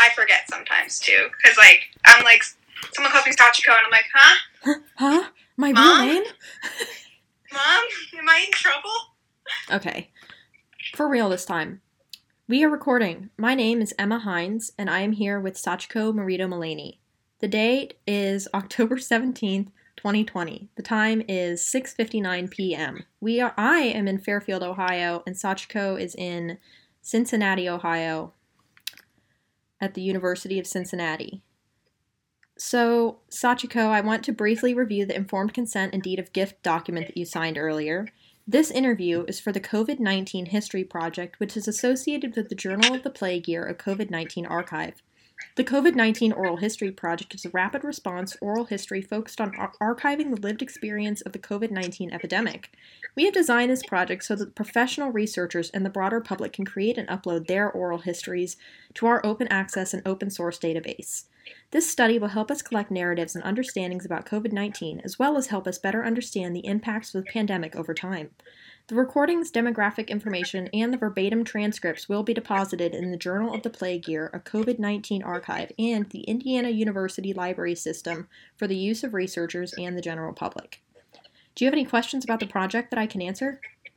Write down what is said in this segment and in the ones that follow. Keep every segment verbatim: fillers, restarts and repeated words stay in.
I forget sometimes, too. Because, like, I'm like, someone calls me Sachiko, and I'm like, huh? Huh? Huh? My Mom? real name? Mom? Am I in trouble? Okay. For real this time. We are recording. My name is Emma Hines, and I am here with Sachiko Marito Mullaney. The date is October seventeenth, twenty twenty. The time is six fifty-nine p.m. We are. I am in Fairfield, Ohio, and Sachiko is in Cincinnati, Ohio, at the University of Cincinnati. So, Sachiko, I want to briefly review the informed consent and deed of gift document that you signed earlier. This interview is for the COVID nineteen History Project, which is associated with the Journal of the Plague Year, a COVID nineteen archive. The COVID nineteen Oral History Project is a rapid response oral history focused on ar- archiving the lived experience of the COVID nineteen epidemic. We have designed this project so that professional researchers and the broader public can create and upload their oral histories to our open access and open source database. This study will help us collect narratives and understandings about COVID nineteen, as well as help us better understand the impacts of the pandemic over time. The recordings, demographic information, and the verbatim transcripts will be deposited in the Journal of the Plague Year, a COVID nineteen archive, and the Indiana University Library System for the use of researchers and the general public. Do you have any questions about the project that I can answer?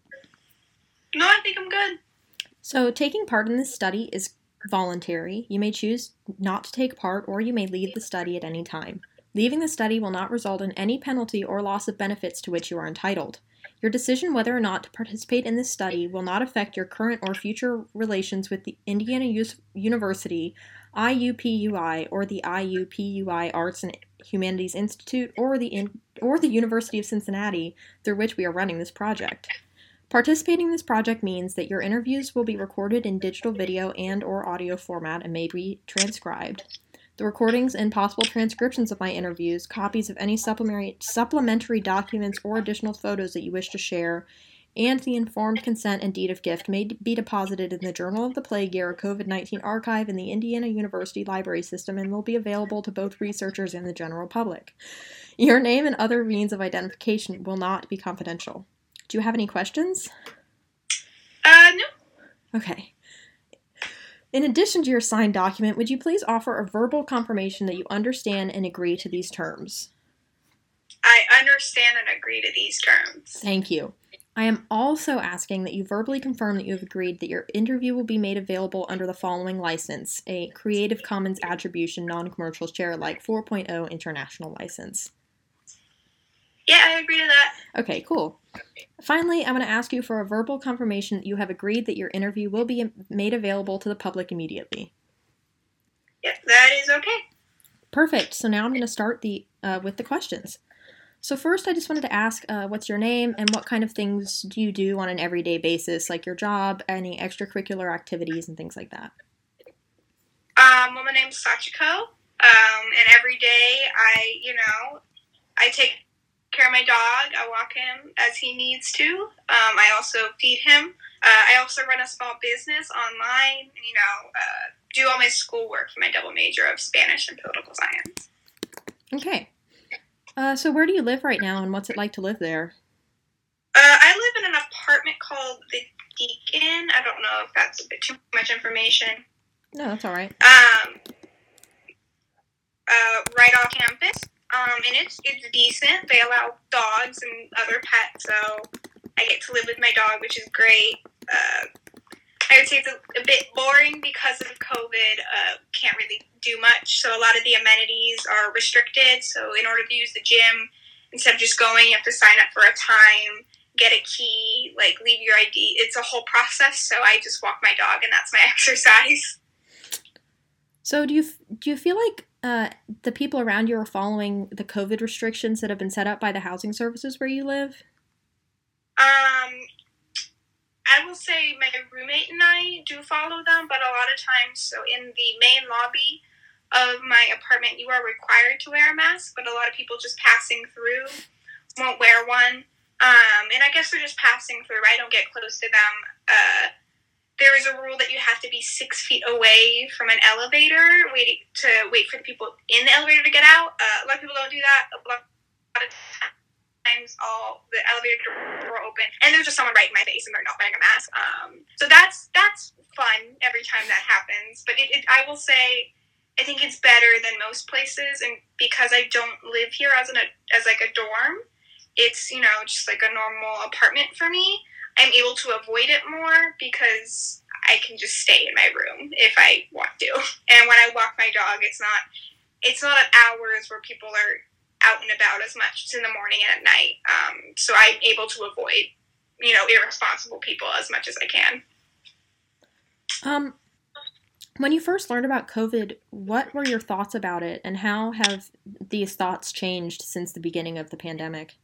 No, I think I'm good. So, taking part in this study is voluntary. You may choose not to take part, or you may leave the study at any time. Leaving the study will not result in any penalty or loss of benefits to which you are entitled. Your decision whether or not to participate in this study will not affect your current or future relations with the Indiana U- University, I U P U I, or the I U P U I Arts and Humanities Institute, or the in- or the University of Cincinnati, through which we are running this project. Participating in this project means that your interviews will be recorded in digital video and or audio format and may be transcribed. The recordings and possible transcriptions of my interviews, copies of any supplementary, supplementary documents or additional photos that you wish to share, and the informed consent and deed of gift may be deposited in the Journal of the Plague Year, a COVID nineteen archive in the Indiana University Library System, and will be available to both researchers and the general public. Your name and other means of identification will not be confidential. Do you have any questions? Uh, no. Okay. In addition to your signed document, would you please offer a verbal confirmation that you understand and agree to these terms? I understand and agree to these terms. Thank you. I am also asking that you verbally confirm that you have agreed that your interview will be made available under the following license, a Creative Commons Attribution Non-Commercial Share-alike four point oh International License. Yeah, I agree to that. Okay, cool. Finally, I'm going to ask you for a verbal confirmation that you have agreed that your interview will be made available to the public immediately. Yep, that is okay. Perfect. So now I'm going to start the uh, with the questions. So first, I just wanted to ask, uh, what's your name and what kind of things do you do on an everyday basis, like your job, any extracurricular activities, and things like that? Um, well, my name's Sachiko, um, and every day I, you know, I take care of my dog. I walk him as he needs to. Um, I also feed him. Uh, I also run a small business online, you know, uh, do all my schoolwork for my double major of Spanish and political science. Okay. Uh, so where do you live right now, and what's it like to live there? Uh, I live in an apartment called The Deacon. I don't know if that's a bit too much information. No, that's all right. Um, uh, right off campus. Um, and it's it's decent. They allow dogs and other pets, so I get to live with my dog, which is great. Uh, I would say it's a, a bit boring because of COVID. Uh, can't really do much, so a lot of the amenities are restricted. So in order to use the gym, instead of just going, you have to sign up for a time, get a key, like leave your I D. It's a whole process. So I just walk my dog, and that's my exercise. So do you do you feel like uh, the people around you are following the COVID restrictions that have been set up by the housing services where you live? Um, I will say my roommate and I do follow them, but a lot of times, so in the main lobby of my apartment, you are required to wear a mask, but a lot of people just passing through won't wear one. Um, and I guess they're just passing through. I don't get close to them. Uh, There is a rule that you have to be six feet away from an elevator, waiting to wait for the people in the elevator to get out. Uh, a lot of people don't do that. A lot of times, all the elevator doors are open, and there's just someone right in my face, and they're not wearing a mask. Um, so that's that's fun every time that happens. But it, it, I will say I think it's better than most places, and because I don't live here as an as like a dorm, it's, you know, just like a normal apartment for me. I'm able to avoid it more because I can just stay in my room if I want to. And when I walk my dog, it's not it's not at hours where people are out and about as much. It's in the morning and at night. Um, so I'm able to avoid, you know, irresponsible people as much as I can. Um, when you first learned about COVID, what were your thoughts about it, and how have these thoughts changed since the beginning of the pandemic?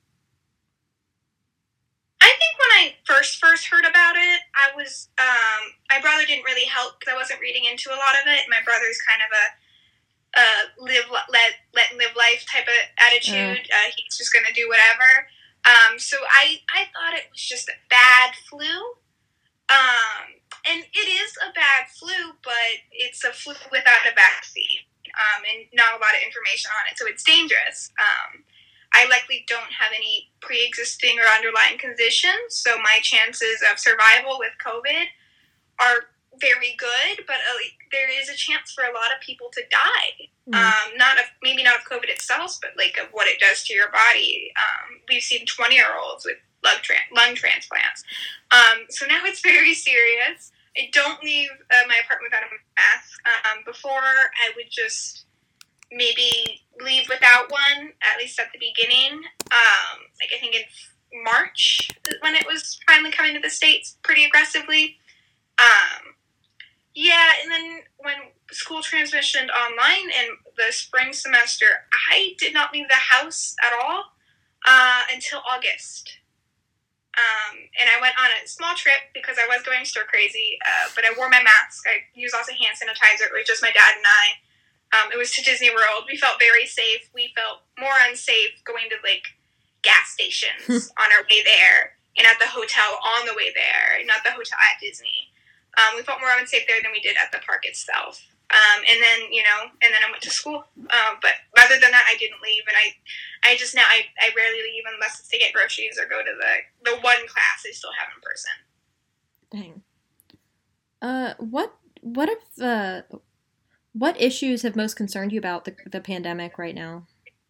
I think when I first first heard about it, I was, um, my brother didn't really help because I wasn't reading into a lot of it. My brother's kind of a uh, live, let, let and live life type of attitude. Mm. Uh, he's just going to do whatever. Um, so I, I thought it was just a bad flu. Um, and it is a bad flu, but it's a flu without a vaccine, um, and not a lot of information on it, so it's dangerous. Um, I likely don't have any pre-existing or underlying conditions, so my chances of survival with COVID are very good, but uh, there is a chance for a lot of people to die. Mm. Um, not of, maybe not of COVID itself, but like of what it does to your body. Um, we've seen twenty-year-olds with lung, tra- lung transplants. Um, so now it's very serious. I don't leave uh, my apartment without a mask. Um, before, I would just maybe leave without one, at least at the beginning. Um, like I think in March, when it was finally coming to the States pretty aggressively. Um, yeah, and then when school transitioned online in the spring semester, I did not leave the house at all uh, until August. Um, and I went on a small trip because I was going stir crazy, uh, but I wore my mask. I used also hand sanitizer. It was just my dad and I. Um, it was to Disney World. We felt very safe. We felt more unsafe going to, like, gas stations on our way there and at the hotel on the way there, not the hotel at Disney. Um, we felt more unsafe there than we did at the park itself. Um, and then, you know, and then I went to school. Um, but other than that, I didn't leave. And I, I just now, I, I rarely leave unless it's to get groceries or go to the, the one class I still have in person. Dang. Uh, what, what if, uh, what issues have most concerned you about the, the pandemic right now?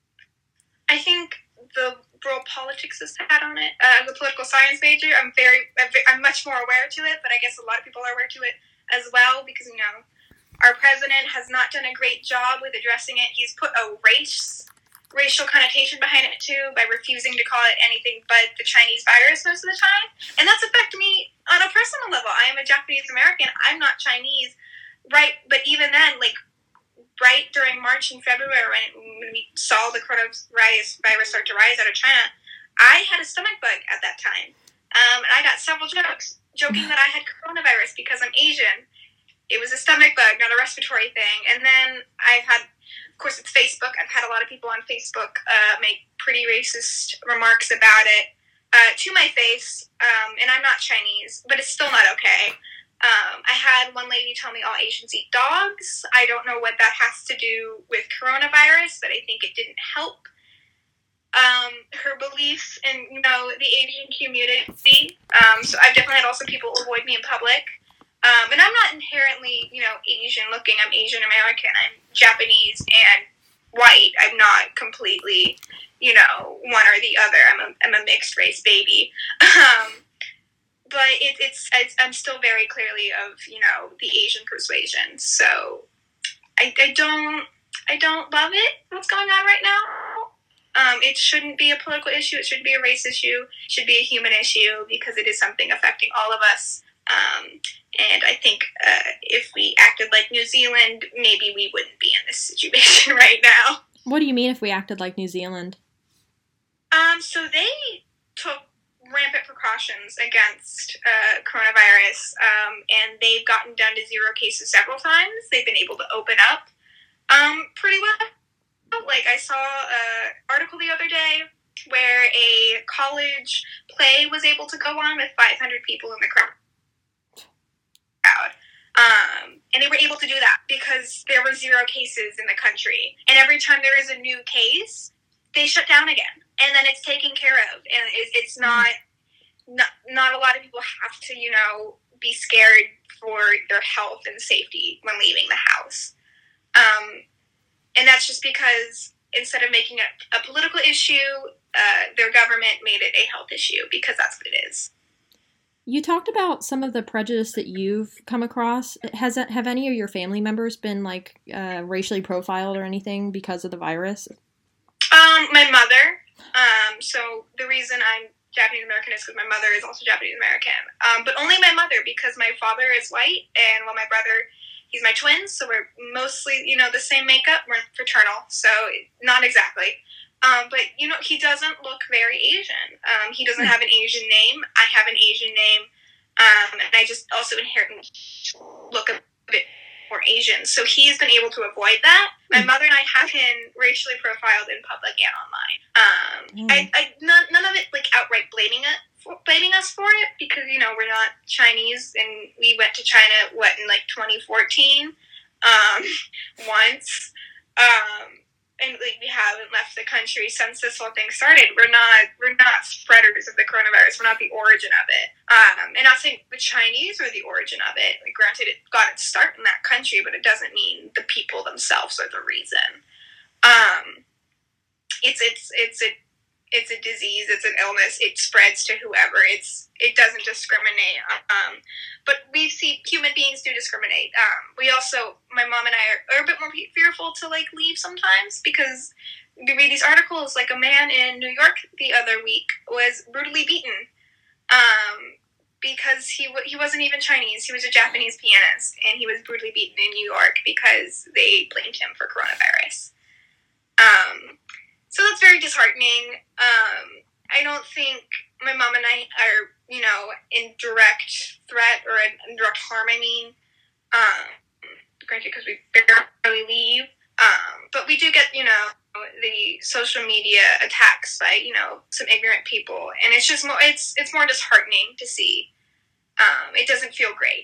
I think the role politics has had on it. Uh, I'm a political science major. I'm very, I'm much more aware to it, but I guess a lot of people are aware to it as well because, you know, our president has not done a great job with addressing it. He's put a race, racial connotation behind it too by refusing to call it anything but the Chinese virus most of the time. And that's affected me on a personal level. I am a Japanese American. I'm not Chinese, right? But even then, like, right during March and February when, when we saw the coronavirus virus start to rise out of China, I had a stomach bug at that time. Um, and I got several jokes joking that I had coronavirus because I'm Asian. It was a stomach bug, not a respiratory thing. And then I've had, of course, it's Facebook. I've had a lot of people on Facebook uh, make pretty racist remarks about it uh, to my face. Um, and I'm not Chinese, but it's still not okay. Um, I had one lady tell me all Asians eat dogs. I don't know what that has to do with coronavirus, but I think it didn't help. Um, her beliefs in, you know, the Asian community. Um, so I've definitely had also people avoid me in public. Um, and I'm not inherently, you know, Asian looking. I'm Asian American. I'm Japanese and white. I'm not completely, you know, one or the other. I'm a, I'm a mixed race baby. Um, but it, it's, it's, I'm still very clearly of, you know, the Asian persuasion. So I, I don't, I don't love it, what's going on right now. Um, it shouldn't be a political issue. It should be a race issue. It should be a human issue because it is something affecting all of us. Um, and I think uh, if we acted like New Zealand, maybe we wouldn't be in this situation right now. What do you mean if we acted like New Zealand? Um, so they took rampant precautions against uh, coronavirus, um, and they've gotten down to zero cases several times. They've been able to open up um, pretty well. Like, I saw an article the other day where a college play was able to go on with five hundred people in the crowd. Um, and they were able to do that because there were zero cases in the country. And every time there is a new case, they shut down again. And then it's taken care of. And it, it's not, not, not a lot of people have to, you know, be scared for their health and safety when leaving the house. Um, and that's just because instead of making it a political issue, uh, their government made it a health issue because that's what it is. You talked about some of the prejudice that you've come across. Has have any of your family members been like uh, racially profiled or anything because of the virus? Um, my mother. Um, so the reason I'm Japanese American is because my mother is also Japanese American. Um, but only my mother, because my father is white, and while my brother, he's my twin, so we're mostly, you know, the same makeup. We're fraternal, so not exactly. Um, but, you know, he doesn't look very Asian. Um, he doesn't have an Asian name. I have an Asian name. Um, and I just also inherently look a bit more Asian. So he's been able to avoid that. My mother and I have been racially profiled in public and online. Um, mm. I, I none, none of it, like, outright blaming it. For, blaming us for it, because, you know, we're not Chinese, and we went to China, what, in, like, twenty fourteen, um, once. Um... And like we haven't left the country since this whole thing started. We're not we're not spreaders of the coronavirus. We're not the origin of it. Um, and not saying the Chinese are the origin of it. Like, granted, it got its start in that country, but it doesn't mean the people themselves are the reason. Um, it's it's it's a it's a disease. It's an illness. It spreads to whoever. It's it doesn't discriminate. Um, but we see human beings do discriminate. Um, we also, my mom and I are, are a bit more fearful to like leave sometimes, because we read these articles. Like, a man in New York the other week was brutally beaten um, because he w- he wasn't even Chinese. He was a Japanese pianist, and he was brutally beaten in New York because they blamed him for coronavirus. Um, so that's very disheartening. Um, I don't think my mom and I are, you know, in direct threat or in direct harm, I mean. Um, granted, because we barely leave. Um, but we do get, you know, the social media attacks by, you know, some ignorant people. And it's just more, it's, it's more disheartening to see. Um, it doesn't feel great.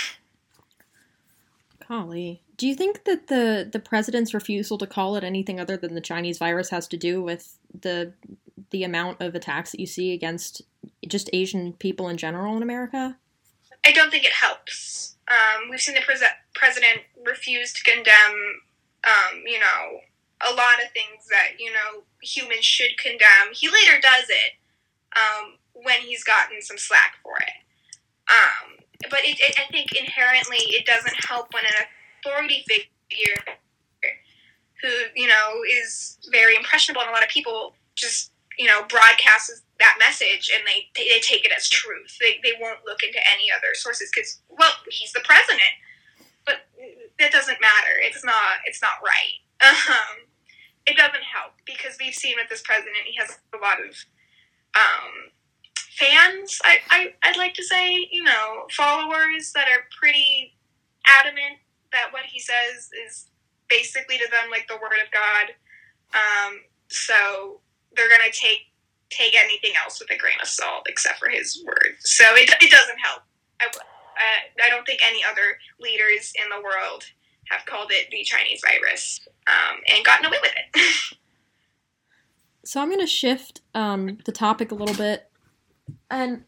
Golly. Do you think that the, the president's refusal to call it anything other than the Chinese virus has to do with the the amount of attacks that you see against just Asian people in general in America? I don't think it helps. Um, we've seen the pre- president refuse to condemn, um, you know, a lot of things that, you know, humans should condemn. He later does it um, when he's gotten some slack for it. Um, but it, it, I think inherently it doesn't help when an authority figure who, you know, is very impressionable on a lot of people just, you know, broadcasts that message, and they, they, they take it as truth. They they won't look into any other sources because, well, he's the president. But that doesn't matter. It's not it's not right. Um, it doesn't help, because we've seen with this president, he has a lot of um, fans, I, I, I'd like to say, you know, followers that are pretty adamant that what he says is basically to them like the word of God. Um, so they're going to take take anything else with a grain of salt except for his word. So it, it doesn't help. I, uh, I don't think any other leaders in the world have called it the Chinese virus um, and gotten away with it. So I'm going to shift um, the topic a little bit. And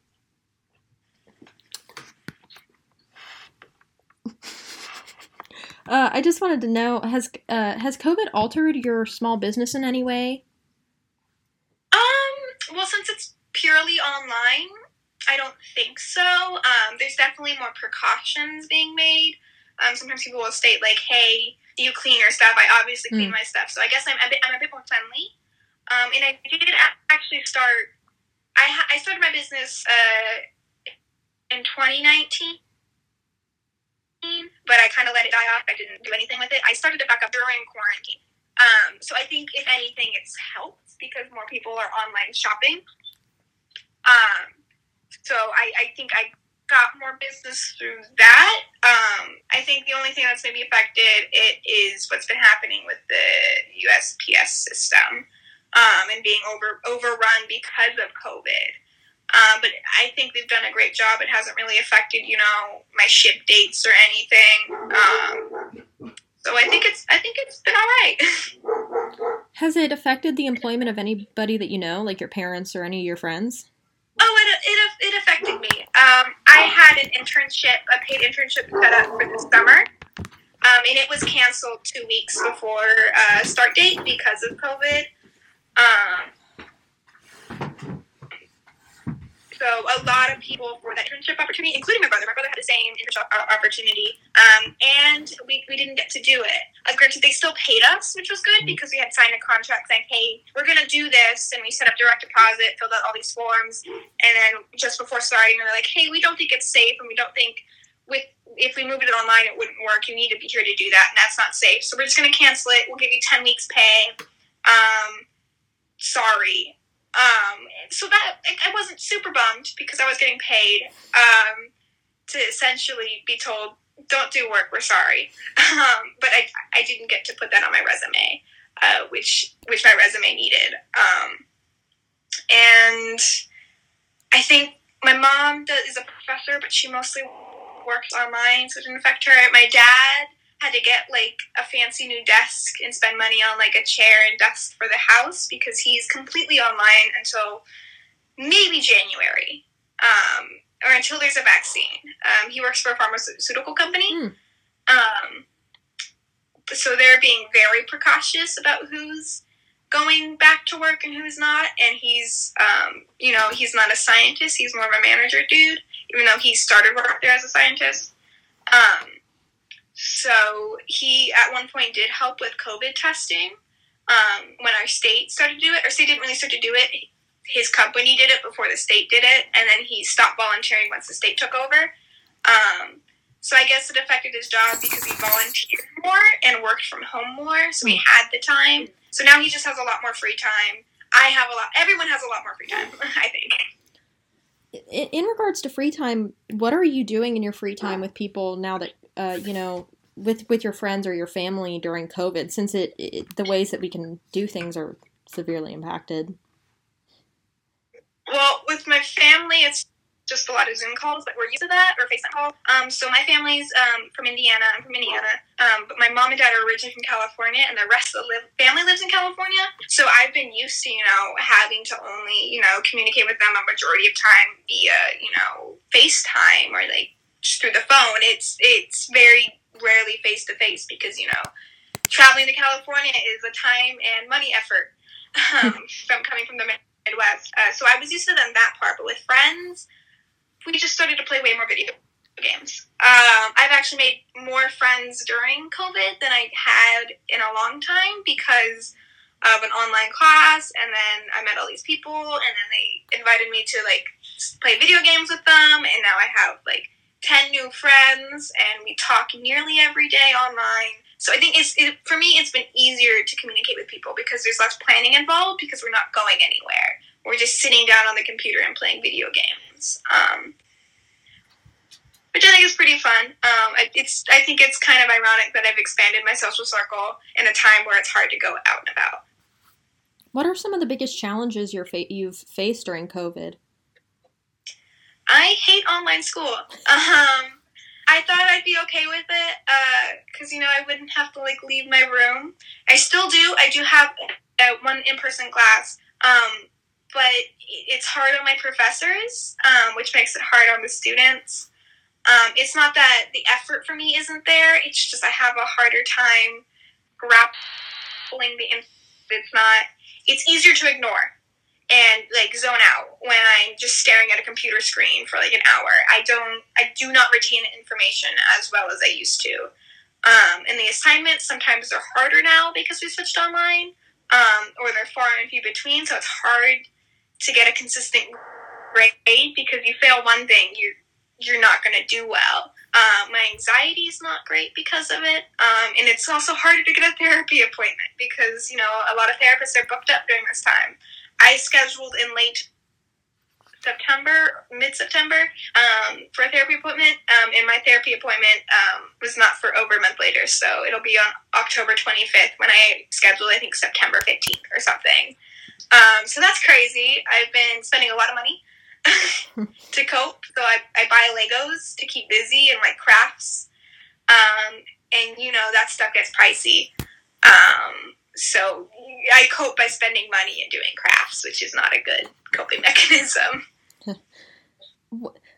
uh, I just wanted to know, has uh, has COVID altered your small business in any way? Um, well, since it's purely online, I don't think so. Um, there's definitely more precautions being made. Um, sometimes people will state, like, hey, do you clean your stuff? I obviously clean mm. my stuff. So I guess I'm a bit, I'm a bit more friendly. Um, and I did actually start, I, ha- I started my business uh, in twenty nineteen, but I kind of let it die off. I didn't do anything with it. I started it back up during quarantine. Um, so I think, if anything, it's helped because more people are online shopping. Um, so I, I think I got more business through that. Um, I think the only thing that's maybe affected it is what's been happening with the U S P S system um, and being over overrun because of COVID. Um, but I think they've done a great job. It hasn't really affected, you know, my ship dates or anything. Um, so I think it's I think it's been all right. Has it affected the employment of anybody that you know, like your parents or any of your friends? Oh, it it, it affected me. Um, I had an internship, a paid internship set up for the summer. Um, and it was canceled two weeks before uh, start date because of COVID. Um, so a lot of people for that internship opportunity, including my brother. My brother had the same internship opportunity, um, and we, we didn't get to do it. Uh, granted, they still paid us, which was good because we had signed a contract saying, hey, we're going to do this, and we set up direct deposit, filled out all these forms, and then just before starting, they're like, hey, we don't think it's safe, and we don't think with if we moved it online, it wouldn't work. You need to be here to do that, and that's not safe. So we're just going to cancel it. We'll give you ten weeks pay. Um, sorry. Um, so that I wasn't super bummed because I was getting paid um, to essentially be told, don't do work, we're sorry. Um, but I, I didn't get to put that on my resume, uh, which which my resume needed. Um, and I think my mom does, is a professor, but she mostly works online, so it didn't affect her. My dad had to get like a fancy new desk and spend money on like a chair and desk for the house because he's completely online until maybe January, um, or until there's a vaccine. Um, he works for a pharmaceutical company. Mm. Um, so they're being very precautious about who's going back to work and who's not. And he's, um, you know, he's not a scientist. He's more of a manager dude, even though he started work there as a scientist. Um, so he, at one point, did help with COVID testing. Um, when our state started to do it, our state didn't really start to do it. His company did it before the state did it, and then he stopped volunteering once the state took over. Um, so I guess it affected his job because he volunteered more and worked from home more, so he had the time. So now he just has a lot more free time. I have a lot, everyone has a lot more free time, I think. In, in regards to free time, what are you doing in your free time with people now that, uh, you know, with, with your friends or your family during COVID, since it, it the ways that we can do things are severely impacted? Well, with my family, it's just a lot of Zoom calls, but we're used to that, or FaceTime calls. Um, so my family's um, from Indiana. I'm from Indiana. Um, but my mom and dad are originally from California, and the rest of the li- family lives in California. So I've been used to, you know, having to only, you know, communicate with them a majority of time via, you know, FaceTime or, like, just through the phone. It's, it's very rarely face-to-face because, you know, traveling to California is a time and money effort um, from coming from the Midwest. Uh, so I was used to them that part, but with friends, we just started to play way more video games. Um, I've actually made more friends during COVID than I had in a long time because of an online class, and then I met all these people, and then they invited me to, like, play video games with them, and now I have, like, ten new friends, and we talk nearly every day online. So I think it's it, for me, it's been easier to communicate with people because there's less planning involved because we're not going anywhere. We're just sitting down on the computer and playing video games, um, which I think is pretty fun. Um, it's I think it's kind of ironic that I've expanded my social circle in a time where it's hard to go out and about. What are some of the biggest challenges you're fa- you've faced during COVID? I hate online school. Um, I thought I'd be okay with it because, uh, you know, I wouldn't have to, like, leave my room. I still do. I do have uh, one in-person class, um, but it's hard on my professors, um, which makes it hard on the students. Um, it's not that the effort for me isn't there. It's just I have a harder time grappling the info. It's not. It's easier to ignore and, like, zone out when I'm just staring at a computer screen for, like, an hour. I don't, I do not retain information as well as I used to. Um, and the assignments sometimes are harder now because we switched online, um, or they're far and few between, so it's hard to get a consistent grade because you fail one thing, you're, you're not going to do well. Um, my anxiety is not great because of it, um, and it's also harder to get a therapy appointment because, you know, a lot of therapists are booked up during this time. I scheduled in late September, mid-September, um, for a therapy appointment, um, and my therapy appointment um, was not for over a month later, so it'll be on October twenty-fifth when I scheduled, I think, September fifteenth or something. Um, so that's crazy. I've been spending a lot of money to cope, so I, I buy Legos to keep busy and, like, crafts, um, and, you know, that stuff gets pricey. Um, so I cope by spending money and doing crafts, which is not a good coping mechanism.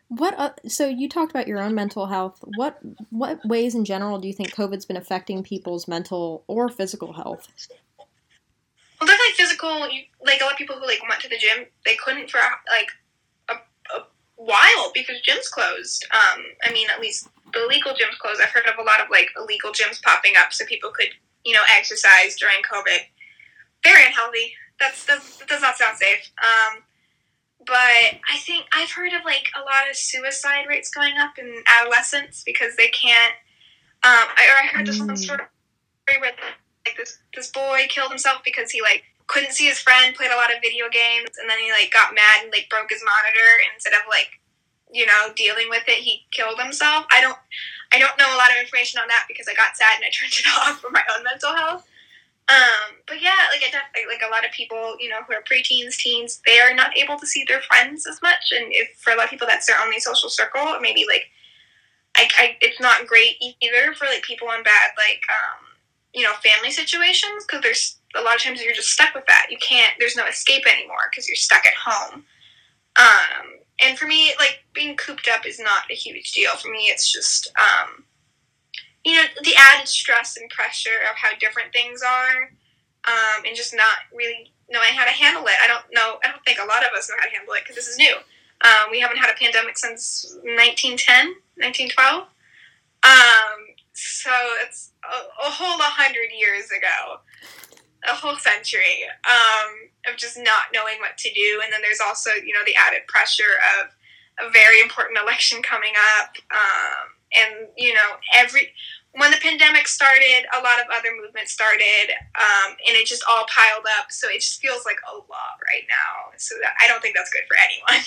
What? Uh, so you talked about your own mental health. What what ways in general do you think COVID's been affecting people's mental or physical health? Well, definitely physical. You, like a lot of people who like went to the gym, they couldn't for like a, a while because gyms closed. Um, I mean, at least the legal gyms closed. I've heard of a lot of like illegal gyms popping up so people could, you know, exercise during COVID. Very unhealthy. That's, that's that does not sound safe. Um, but I think I've heard of like a lot of suicide rates going up in adolescents because they can't. Um, I, or I heard this one story where like this this boy killed himself because he like couldn't see his friend, played a lot of video games, and then he like got mad and like broke his monitor, and instead of like, you know, dealing with it, he killed himself. I don't I don't know a lot of information on that because I got sad and I turned it off for my own mental health. Um, but yeah, like I definitely, like a lot of people, you know, who are preteens, teens, they are not able to see their friends as much, and if for a lot of people that's their only social circle, maybe like I, I it's not great either for like people in bad like um you know, family situations, because there's a lot of times you're just stuck with that. You can't, there's no escape anymore because you're stuck at home. Um, and for me, like, being cooped up is not a huge deal. For me, it's just, um, you know, the added stress and pressure of how different things are, um, and just not really knowing how to handle it. I don't know, I don't think a lot of us know how to handle it because this is new. Um, we haven't had a pandemic since nineteen ten, nineteen twelve. Um, so it's a, a whole hundred years ago, a whole century, um, of just not knowing what to do. And then there's also, you know, the added pressure of a very important election coming up. Um, and, you know, every, when the pandemic started, a lot of other movements started, um, and it just all piled up. So it just feels like a lot right now. So that, I don't think that's good for anyone.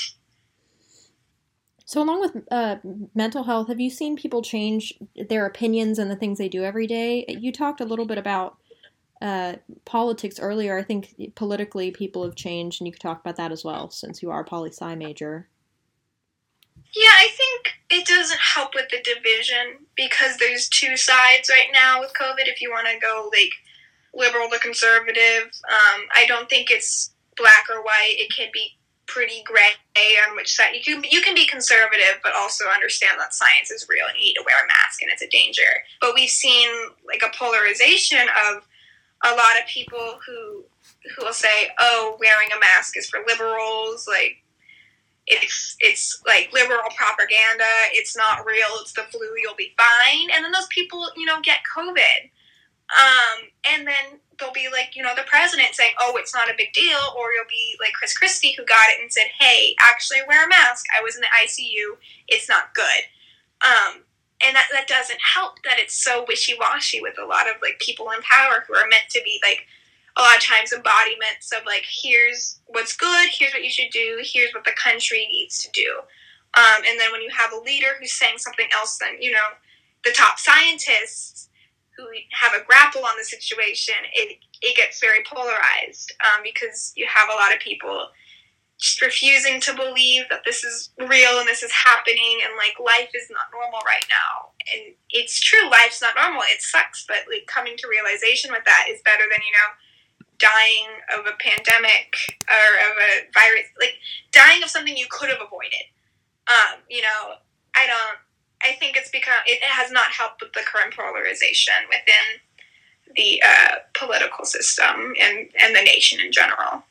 So along with uh, mental health, have you seen people change their opinions and the things they do every day? You talked a little bit about uh, politics earlier. I think politically people have changed, and you could talk about that as well, since you are a poli-sci major. Yeah, I think it doesn't help with the division because there's two sides right now with COVID. If you want to go like liberal to conservative, um, I don't think it's black or white. It can be pretty gray on which side. You can you can be conservative, but also understand that science is real and you need to wear a mask and it's a danger. But we've seen like a polarization of a lot of people who who will say, "Oh, wearing a mask is for liberals." Like it's it's like liberal propaganda. It's not real. It's the flu. You'll be fine. And then those people, you know, get COVID. Um, and then there'll be like, you know, the president saying, "Oh, it's not a big deal," or you'll be like Chris Christie who got it and said, "Hey, actually wear a mask. I was in the I C U. It's not good." Um, and that, that doesn't help that it's so wishy-washy with a lot of like people in power who are meant to be like a lot of times embodiments of like, here's what's good, here's what you should do, here's what the country needs to do. Um, and then when you have a leader who's saying something else than, you know, the top scientists who have a grapple on the situation, it it gets very polarized, um, because you have a lot of people just refusing to believe that this is real and this is happening, and like life is not normal right now. And it's true, life's not normal. It sucks, but like coming to realization with that is better than, you know, dying of a pandemic or of a virus, like dying of something you could have avoided. Um, you know, I don't. I think it's become, it has not helped with the current polarization within the uh, political system and, and the nation in general.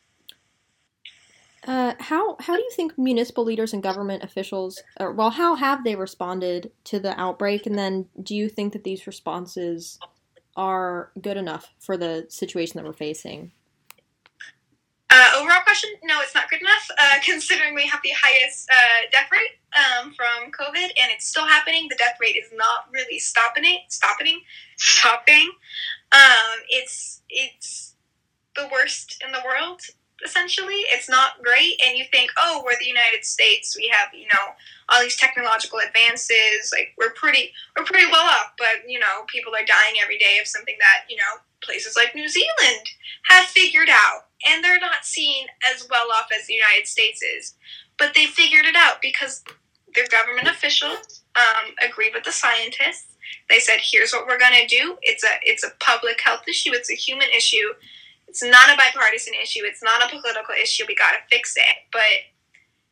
Uh, how how do you think municipal leaders and government officials, or well, how have they responded to the outbreak? And then do you think that these responses are good enough for the situation that we're facing? Uh, overall question, no, it's not good enough, uh, considering we have the highest uh, death rate um, from COVID, and it's still happening. The death rate is not really stopping, stopping, stopping. Um, it's it's the worst in the world, essentially. It's not great, and you think, oh, we're the United States. We have, you know, all these technological advances. Like, we're pretty, we're pretty well off, but, you know, people are dying every day of something that, you know, places like New Zealand have figured out. And they're not seen as well off as the United States is. But they figured it out because their government officials um, agreed with the scientists. They said, here's what we're going to do. It's a it's a public health issue. It's a human issue. It's not a bipartisan issue. It's not a political issue. We got to fix it. But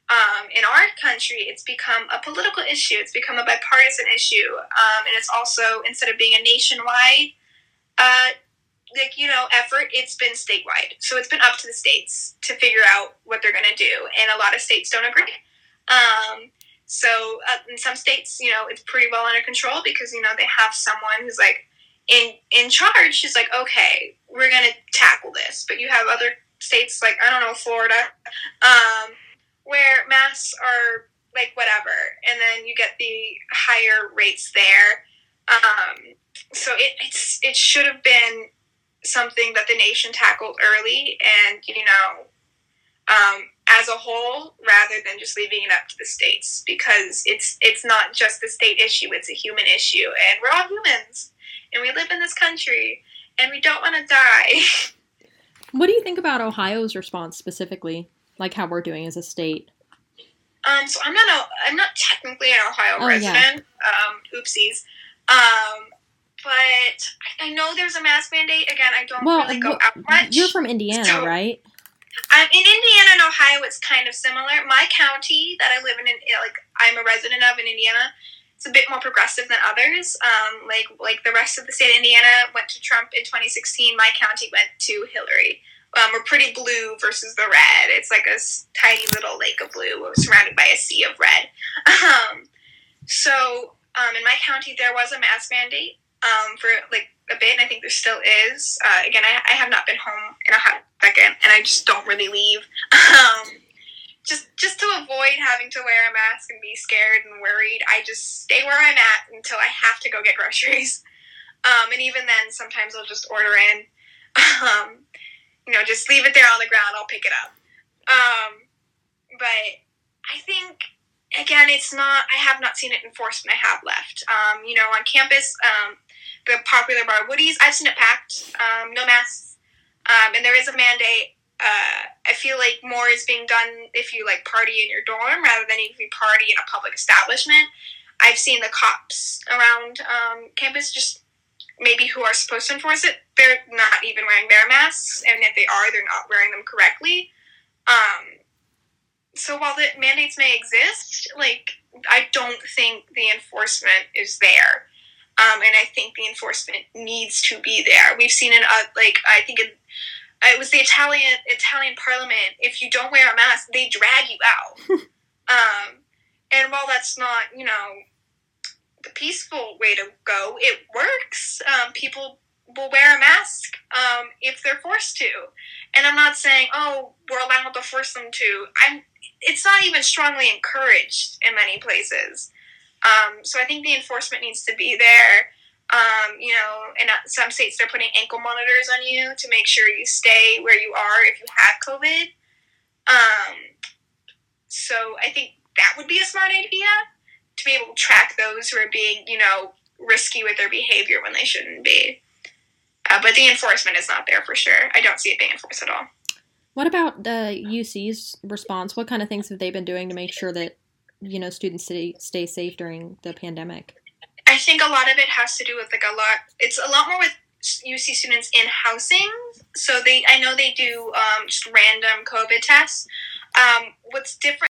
Um, in our country, it's become a political issue. It's become a bipartisan issue, um, and it's also, instead of being a nationwide, uh, like you know, effort, it's been statewide. So it's been up to the states to figure out what they're going to do, and a lot of states don't agree. Um, so uh, in some states, you know, it's pretty well under control because you know they have someone who's like in in charge. She's like, okay, we're going to tackle this. But you have other states like I don't know, Florida. Um, where masks are like whatever, and then you get the higher rates there. Um, so it it's, it should have been something that the nation tackled early, and you know, um, as a whole, rather than just leaving it up to the states, because it's it's not just a state issue; it's a human issue, and we're all humans, and we live in this country, and we don't want to die. What do you think about Ohio's response specifically? Like how we're doing as a state. Um, so I'm not a, I'm not technically an Ohio oh, resident. Yeah. Um, oopsies. Um, but I know there's a mask mandate. Again, I don't well, really go wh- out much. You're from Indiana, so, right? Um, in Indiana and Ohio, it's kind of similar. My county that I live in, in, like I'm a resident of in Indiana, it's a bit more progressive than others. Um, like like the rest of the state of Indiana went to Trump in twenty sixteen. My county went to Hillary. Um, we're pretty blue versus the red. It's like a tiny little lake of blue surrounded by a sea of red. Um, so um, in my county, there was a mask mandate um, for like a bit, and I think there still is. Uh, again, I, I have not been home in a hot second, and I just don't really leave. Um, just just to avoid having to wear a mask and be scared and worried, I just stay where I'm at until I have to go get groceries. Um, and even then, sometimes I'll just order in. Um, You know, just leave it there on the ground. I'll pick it up. Um, but I think, again, it's not, I have not seen it enforced when I have left. Um, you know, on campus, um, the popular bar Woody's, I've seen it packed, um, no masks. Um, and there is a mandate. Uh, I feel like more is being done if you, like, party in your dorm rather than if you party in a public establishment. I've seen the cops around um, campus just maybe who are supposed to enforce it, they're not even wearing their masks, and if they are, they're not wearing them correctly. Um, so while the mandates may exist, like, I don't think the enforcement is there. Um, and I think the enforcement needs to be there. We've seen in, uh, like, I think it, it was the Italian Italian parliament, if you don't wear a mask, they drag you out. um, and while that's not, you know, the peaceful way to go, it works. Um, people will wear a mask um, if they're forced to. And I'm not saying, oh, we're allowed to force them to. I'm. It's not even strongly encouraged in many places. Um, so I think the enforcement needs to be there. Um, you know, in some states they're putting ankle monitors on you to make sure you stay where you are if you have COVID. Um, so I think that would be a smart idea, to be able to track those who are being, you know, risky with their behavior when they shouldn't be. Uh, but the enforcement is not there for sure. I don't see it being enforced at all. What about the U C's response? What kind of things have they been doing to make sure that, you know, students stay, stay safe during the pandemic? I think a lot of it has to do with, like, a lot, it's a lot more with U C students in housing. So they, I know they do um, just random COVID tests. Um, what's different,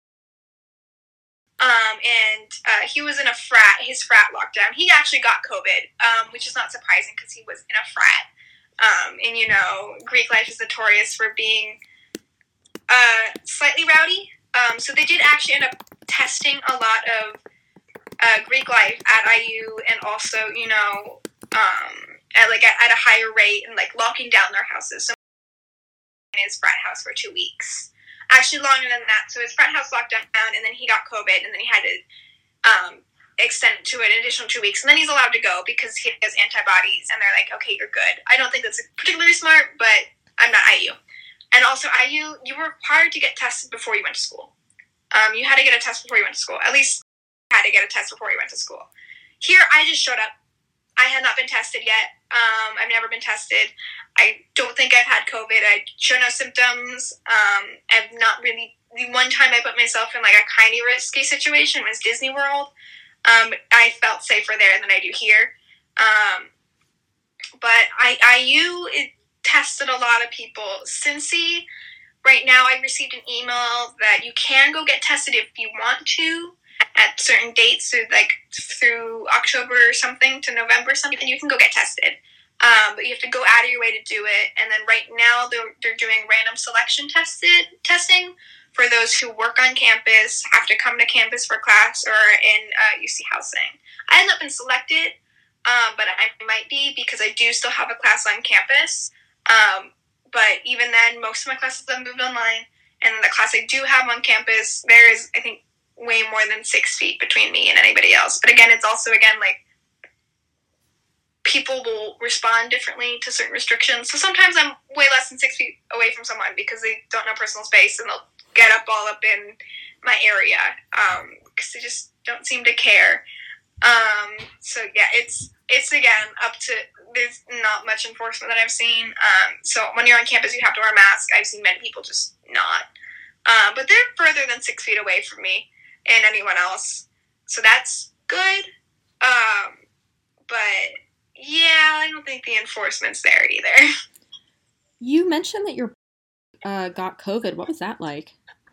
Um, and uh, he was in a frat, his frat lockdown. He actually got COVID, um, which is not surprising because he was in a frat. Um, and, you know, Greek life is notorious for being uh, slightly rowdy. Um, so they did actually end up testing a lot of uh, Greek life at I U, and also, you know, um, at, like, at, at a higher rate, and, like, locking down their houses. So in his frat house for two weeks. Actually, longer than that. So his frat house locked down, and then he got COVID, and then he had to um, extend it to an additional two weeks. And then he's allowed to go because he has antibodies, and they're like, okay, you're good. I don't think that's particularly smart, but I'm not I U. And also, I U, you were required to get tested before you went to school. Um, you had to get a test before you went to school. At least you had to get a test before you went to school. Here, I just showed up. I had not been tested yet. Um, I've never been tested. I don't think I've had COVID. I show no symptoms. Um, I've not really... The one time I put myself in, like, a kind of risky situation was Disney World. Um, I felt safer there than I do here. Um, but I, I U it tested a lot of people. Cincy, right now I received an email that you can go get tested if you want to at certain dates, so like through October or something to November or something, you can go get tested. Um, but you have to go out of your way to do it. And then right now they're, they're doing random selection tested testing for those who work on campus, have to come to campus for class, or in uh, U C housing. I have not been selected, um, but I might be because I do still have a class on campus. Um, but even then, most of my classes have moved online. And the class I do have on campus, there is, I think, way more than six feet between me and anybody else. But again, it's also, again, like, people will respond differently to certain restrictions. So sometimes I'm way less than six feet away from someone because they don't know personal space, and they'll get up all up in my area because um, they just don't seem to care. Um, so yeah, it's it's again up to, there's not much enforcement that I've seen. Um, so when you're on campus, you have to wear a mask. I've seen many people just not. Uh, but they're further than six feet away from me and anyone else. So that's good. Um, but yeah, I don't think the enforcement's there either. You mentioned that your uh, got COVID. What was that like?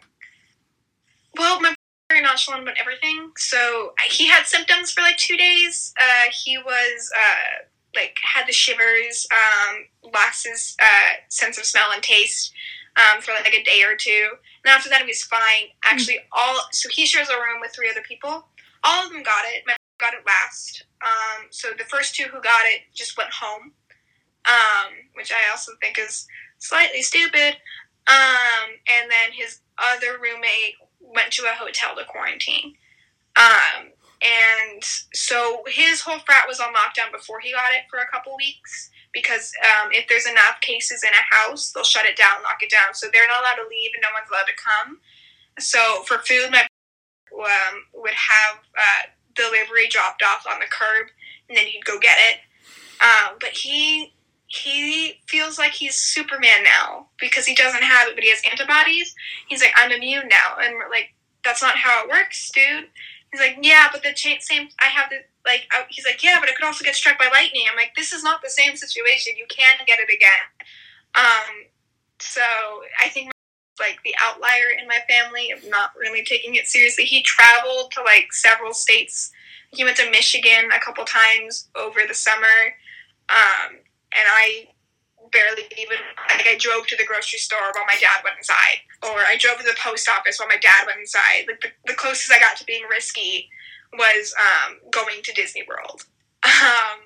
Well, my very nonchalant about everything. So he had symptoms for like two days. Uh, he was uh, like had the shivers, um, lost his uh, sense of smell and taste um, for like a day or two. And after that, he was fine. Actually, all so he shares a room with three other people. All of them got it. My got it last. Um, so the first two who got it just went home, um, which I also think is slightly stupid. Um, and then his other roommate went to a hotel to quarantine. Um, and so his whole frat was on lockdown before he got it for a couple weeks because um, if there's enough cases in a house, they'll shut it down, lock it down. So they're not allowed to leave and no one's allowed to come. So for food, my um, would have uh, delivery dropped off on the curb, and then he'd go get it. Um, but he he feels like he's Superman now because he doesn't have it, but he has antibodies. He's like, I'm immune now, and we're like, that's not how it works, dude. He's like, yeah, but the cha- same. I have the like. I, he's like, yeah, but I could also get struck by lightning. I'm like, this is not the same situation. You can get it again. Um, so I think like the outlier in my family of not really taking it seriously. He traveled to like several states. He went to Michigan a couple times over the summer, um, and I barely even, like, I drove to the grocery store while my dad went inside, or I drove to the post office while my dad went inside. Like the, the closest I got to being risky was um, going to Disney World, um,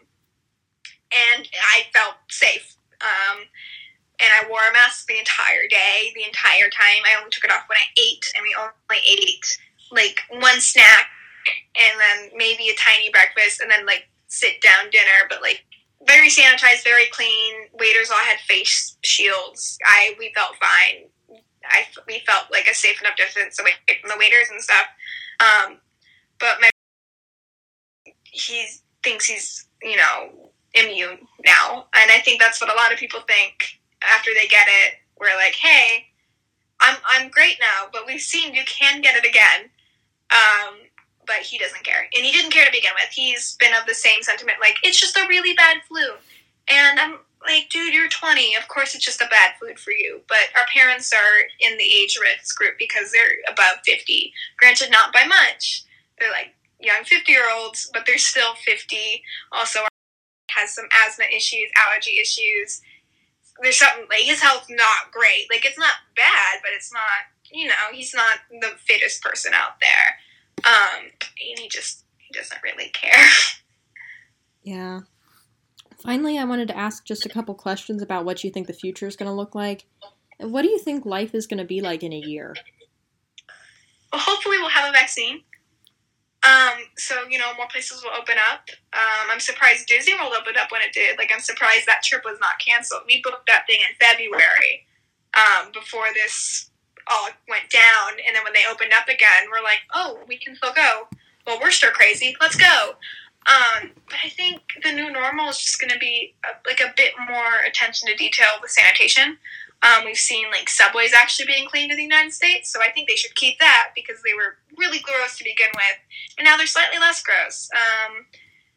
and I felt safe. Um, And I wore a mask the entire day, the entire time. I only took it off when I ate, and we only ate, like, one snack, and then maybe a tiny breakfast, and then, like, sit-down dinner. But, like, very sanitized, very clean. Waiters all had face shields. I We felt fine. I, we felt, like, a safe enough distance away from the waiters and stuff. Um, but my he thinks he's, you know, immune now. And I think that's what a lot of people think. After they get it, we're like, hey, I'm I'm great now, but we've seen you can get it again. Um, but he doesn't care. And he didn't care to begin with. He's been of the same sentiment, like, it's just a really bad flu. And I'm like, dude, you're twenty. Of course it's just a bad flu for you. But our parents are in the age risk group because they're above fifty. Granted, not by much. They're like young fifty-year-olds, but they're still fifty. Also has some asthma issues, allergy issues. There's something, like, his health's not great. Like, it's not bad, but it's not, you know, he's not the fittest person out there. Um, and he just, he doesn't really care. Yeah. Finally, I wanted to ask just a couple questions about what you think the future is going to look like. And what do you think life is going to be like in a year? Well, hopefully we'll have a vaccine. Um, so, you know, more places will open up. Um, I'm surprised Disney World opened up when it did. Like, I'm surprised that trip was not canceled. We booked that thing in February, um, before this all went down. And then when they opened up again, we're like, oh, we can still go. Well, we're stir crazy. Let's go. Um, but I think the new normal is just going to be a, like a bit more attention to detail with sanitation. Um, we've seen, like, subways actually being cleaned in the United States, so I think they should keep that because they were really gross to begin with, and now they're slightly less gross. Um,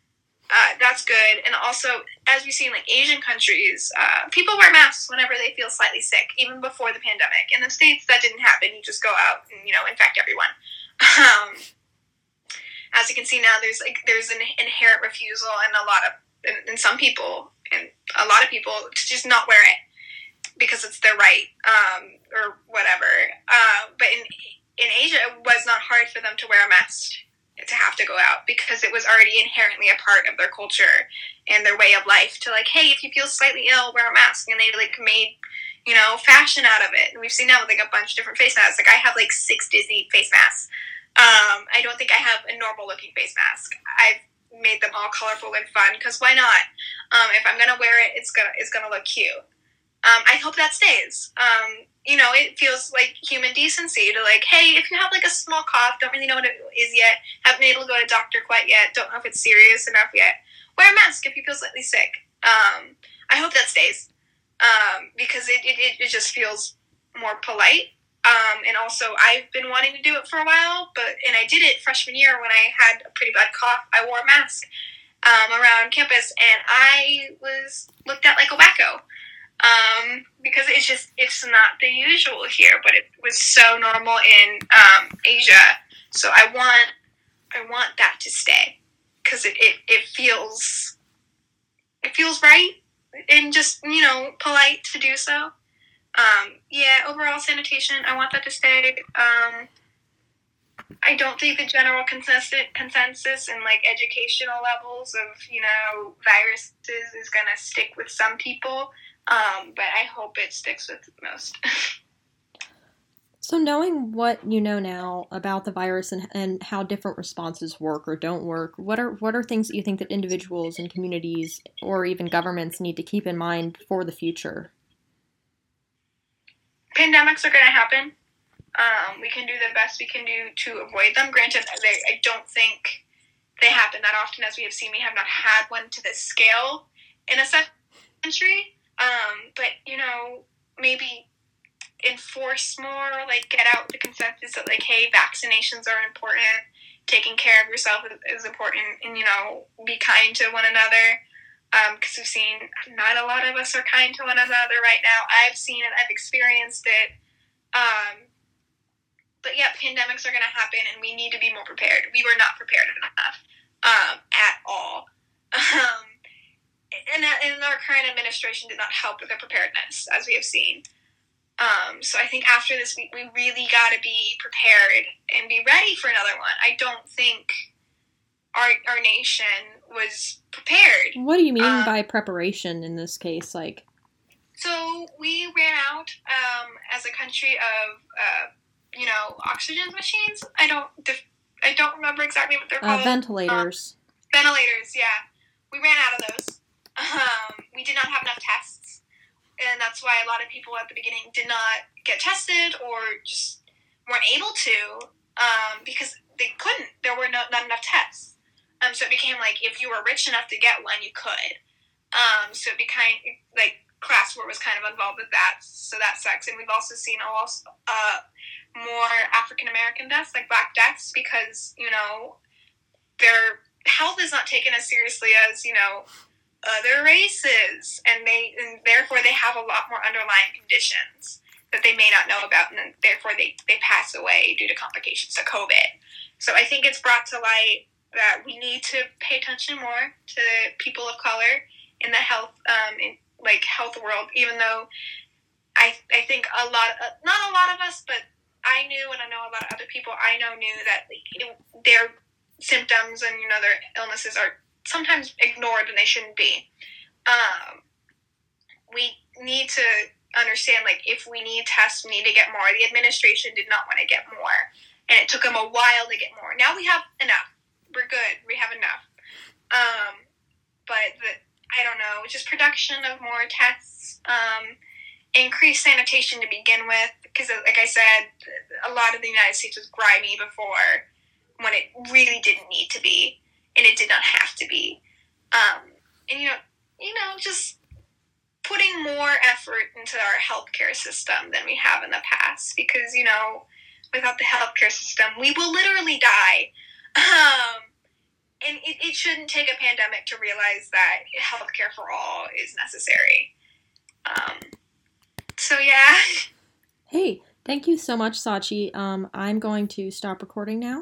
Uh, that's good. And also, as we see in like Asian countries, uh, people wear masks whenever they feel slightly sick, even before the pandemic. In the States, that didn't happen. You just go out and, you know, infect everyone. Um, as you can see now, there's like there's an inherent refusal in a lot of in, in some people and a lot of people to just not wear it because it's their right um, or whatever. Uh, but in in Asia, it was not hard for them to wear a mask, to have to go out, because it was already inherently a part of their culture and their way of life to like, hey, if you feel slightly ill, wear a mask. And they like made, you know, fashion out of it. And we've seen that with like a bunch of different face masks. Like I have like six Disney face masks. Um, I don't think I have a normal looking face mask. I've made them all colorful and fun because why not? Um, if I'm gonna wear it, it's gonna it's gonna look cute. Um, I hope that stays. Um, you know, it feels like human decency to like, hey, if you have like a small cough, don't really know what it is yet, haven't been able to go to a doctor quite yet, don't know if it's serious enough yet, wear a mask if you feel slightly sick. Um, I hope that stays um, because it, it, it just feels more polite. Um, and also, I've been wanting to do it for a while, but and I did it freshman year when I had a pretty bad cough. I wore a mask um, around campus, and I was looked at like a wacko. Um, because it's just, it's not the usual here, but it was so normal in, um, Asia. So I want, I want that to stay. Cause it, it, it feels, it feels right and just, you know, polite to do so. Um, yeah, overall sanitation, I want that to stay. Um, I don't think the general consensus, consensus and like educational levels of, you know, viruses is gonna stick with some people. Um, but I hope it sticks with most. So knowing what you know now about the virus and, and how different responses work or don't work, what are what are things that you think that individuals and communities or even governments need to keep in mind for the future? Pandemics are going to happen. Um, we can do the best we can do to avoid them. Granted, they, I don't think they happen that often. As we have seen, we have not had one to this scale in a century. Um, but, you know, maybe enforce more, like, get out the consensus that, like, hey, vaccinations are important, taking care of yourself is important, and, you know, be kind to one another, because um, we've seen not a lot of us are kind to one another right now. I've seen it, I've experienced it, um, but, yeah, pandemics are going to happen, and we need to be more prepared. We were not prepared enough, um, at all. Um, And, and our current administration did not help with their preparedness, as we have seen. Um, so I think after this, we, we really got to be prepared and be ready for another one. I don't think our our nation was prepared. What do you mean um, by preparation in this case? Like, so we ran out um, as a country of uh, you know, oxygen machines. I don't I don't remember exactly what they're uh, called. ventilators. Um, ventilators, yeah. We ran out of those. Um, we did not have enough tests, and that's why a lot of people at the beginning did not get tested or just weren't able to um, because they couldn't. There were no, not enough tests. Um, so it became like if you were rich enough to get one, you could. Um, so it became like class war was kind of involved with that. So that sucks. And we've also seen also, uh, more African American deaths, like Black deaths, because you know their health is not taken as seriously as you know. Other races, and they and therefore they have a lot more underlying conditions that they may not know about, and then therefore they, they pass away due to complications of COVID. So I think it's brought to light that we need to pay attention more to people of color in the health um in, like health world, even though I I think a lot of, not a lot of us, but I knew, and I know a lot of other people I know knew that like, it, their symptoms and you know their illnesses are sometimes ignored and they shouldn't be. Um, we need to understand, like, if we need tests, we need to get more. The administration did not want to get more, and it took them a while to get more. Now we have enough. We're good. We have enough. Um, but, the, I don't know, just production of more tests, um, increased sanitation to begin with, because, like I said, a lot of the United States was grimy before when it really didn't need to be. And it did not have to be. Um, and, you know, you know, just putting more effort into our healthcare system than we have in the past. Because, you know, without the healthcare system, we will literally die. Um, and it, it shouldn't take a pandemic to realize that healthcare for all is necessary. Um, so, yeah. Hey, thank you so much, Sachi. Um, I'm going to stop recording now.